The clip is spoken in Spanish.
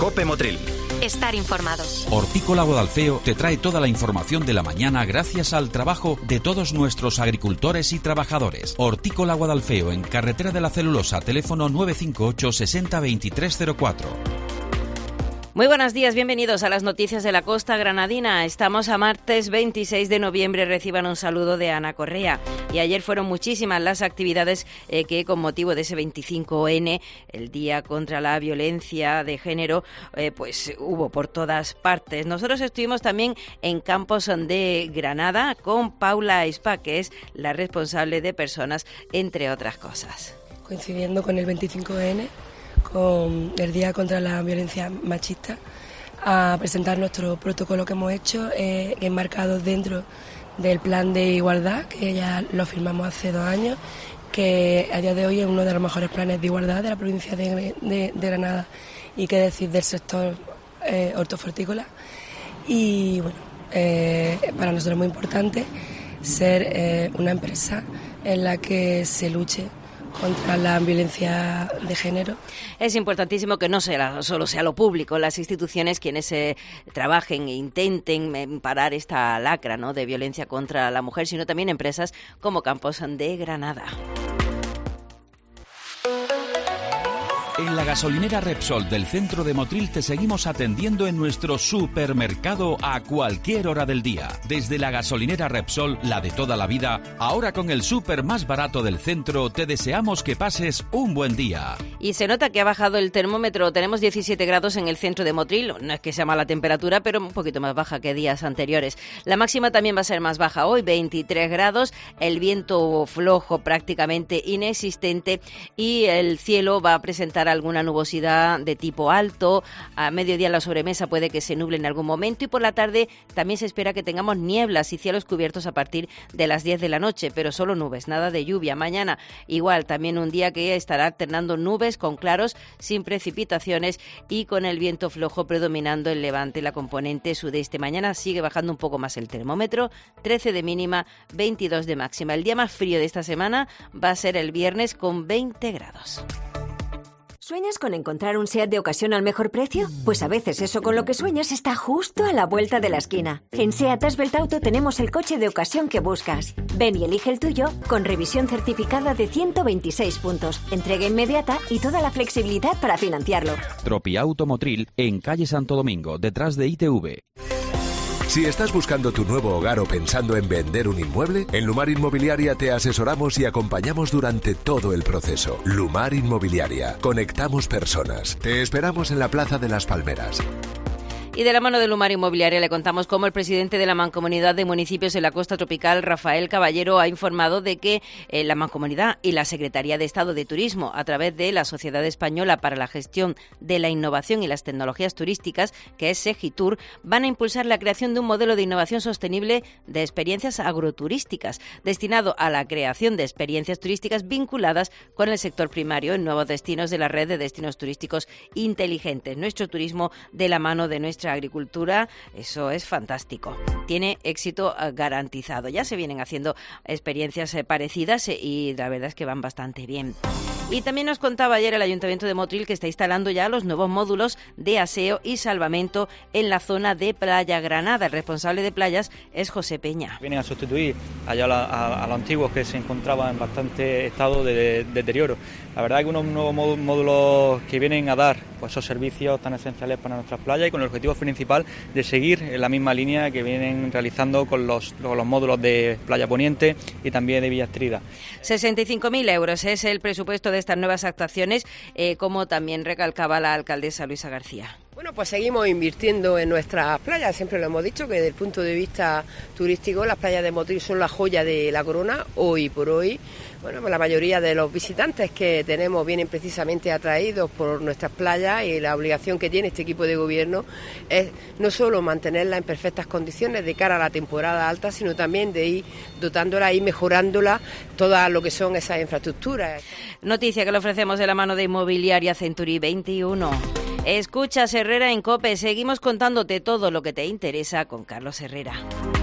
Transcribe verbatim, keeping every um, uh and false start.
COPE Motril. Estar informados. Hortícola Guadalfeo te trae toda la información de la mañana gracias al trabajo de todos nuestros agricultores y trabajadores. Hortícola Guadalfeo, en Carretera de la Celulosa, teléfono nueve cinco ocho sesenta veintitrés cero cuatro. Muy buenos días, bienvenidos a las noticias de la costa granadina. Estamos a martes veintiséis de noviembre, reciban un saludo de Ana Correa. Y ayer fueron muchísimas las actividades eh, que con motivo de ese veinticinco ene, el Día contra la Violencia de Género, eh, pues hubo por todas partes. Nosotros estuvimos también en Campos de Granada con Paula Espa, que es la responsable de personas, entre otras cosas. Coincidiendo con el veinticinco ene, con el Día contra la Violencia Machista, a presentar nuestro protocolo que hemos hecho, eh, enmarcado dentro del Plan de Igualdad, que ya lo firmamos hace dos años, que a día de hoy es uno de los mejores planes de igualdad de la provincia de, de, de Granada, y qué decir del sector eh, hortofrutícola. Y bueno, eh, para nosotros es muy importante ser eh, una empresa en la que se luche contra la violencia de género. Es importantísimo que no sea, solo sea lo público, las instituciones quienes eh, trabajen e intenten eh, parar esta lacra, ¿no?, de violencia contra la mujer, sino también empresas como Campos de Granada. En la gasolinera Repsol del centro de Motril te seguimos atendiendo en nuestro supermercado a cualquier hora del día. Desde la gasolinera Repsol, la de toda la vida, ahora con el súper más barato del centro, te deseamos que pases un buen día. Y se nota que ha bajado el termómetro. Tenemos diecisiete grados en el centro de Motril. No es que sea mala temperatura, pero un poquito más baja que días anteriores. La máxima también va a ser más baja hoy, veintitrés grados. El viento flojo, prácticamente inexistente, y el cielo va a presentar alguna nubosidad de tipo alto. A mediodía en la sobremesa puede que se nuble en algún momento, y por la tarde también se espera que tengamos nieblas y cielos cubiertos a partir de las diez de la noche, pero solo nubes, nada de lluvia. Mañana igual, también un día que estará alternando nubes con claros, sin precipitaciones y con el viento flojo predominando el levante y la componente sudeste. Mañana sigue bajando un poco más el termómetro, trece de mínima, veintidós de máxima. El día más frío de esta semana va a ser el viernes con veinte grados. ¿Sueñas con encontrar un SEAT de ocasión al mejor precio? Pues a veces eso con lo que sueñas está justo a la vuelta de la esquina. En SEAT Asbelt Auto tenemos el coche de ocasión que buscas. Ven y elige el tuyo con revisión certificada de ciento veintiséis puntos, entrega inmediata y toda la flexibilidad para financiarlo. Tropiauto Motril, en calle Santo Domingo, detrás de I T V. Si estás buscando tu nuevo hogar o pensando en vender un inmueble, en Lumar Inmobiliaria te asesoramos y acompañamos durante todo el proceso. Lumar Inmobiliaria. Conectamos personas. Te esperamos en la Plaza de las Palmeras. Y de la mano de Lumar Inmobiliaria le contamos cómo el presidente de la Mancomunidad de Municipios en la Costa Tropical, Rafael Caballero, ha informado de que eh, la Mancomunidad y la Secretaría de Estado de Turismo, a través de la Sociedad Española para la Gestión de la Innovación y las Tecnologías Turísticas, que es SEGITUR, van a impulsar la creación de un modelo de innovación sostenible de experiencias agroturísticas, destinado a la creación de experiencias turísticas vinculadas con el sector primario en nuevos destinos de la red de destinos turísticos inteligentes. Nuestro turismo de la mano de nuestra agricultura, eso es fantástico. Tiene éxito garantizado. Ya se vienen haciendo experiencias eh, parecidas eh, y la verdad es que van bastante bien. Y también nos contaba ayer el Ayuntamiento de Motril que está instalando ya los nuevos módulos de aseo y salvamento en la zona de Playa Granada. El responsable de playas es José Peña. Vienen a sustituir allá a, a, a los antiguos que se encontraban en bastante estado de, de deterioro. La verdad es que unos nuevos módulos que vienen a dar pues, esos servicios tan esenciales para nuestras playas, y con el objetivo principal de seguir en la misma línea que vienen realizando con los, con los módulos de Playa Poniente y también de Villa Estrida. sesenta y cinco mil euros es el presupuesto de estas nuevas actuaciones, eh, como también recalcaba la alcaldesa Luisa García. Bueno, pues seguimos invirtiendo en nuestras playas, siempre lo hemos dicho que desde el punto de vista turístico las playas de Motril son la joya de la corona. Hoy por hoy, bueno, pues la mayoría de los visitantes que tenemos vienen precisamente atraídos por nuestras playas, y la obligación que tiene este equipo de gobierno es no solo mantenerlas en perfectas condiciones de cara a la temporada alta, sino también de ir dotándola y mejorándola todas lo que son esas infraestructuras. Noticia que le ofrecemos de la mano de Inmobiliaria Century veintiuno. Escuchas Herrera en COPE. Seguimos contándote todo lo que te interesa con Carlos Herrera.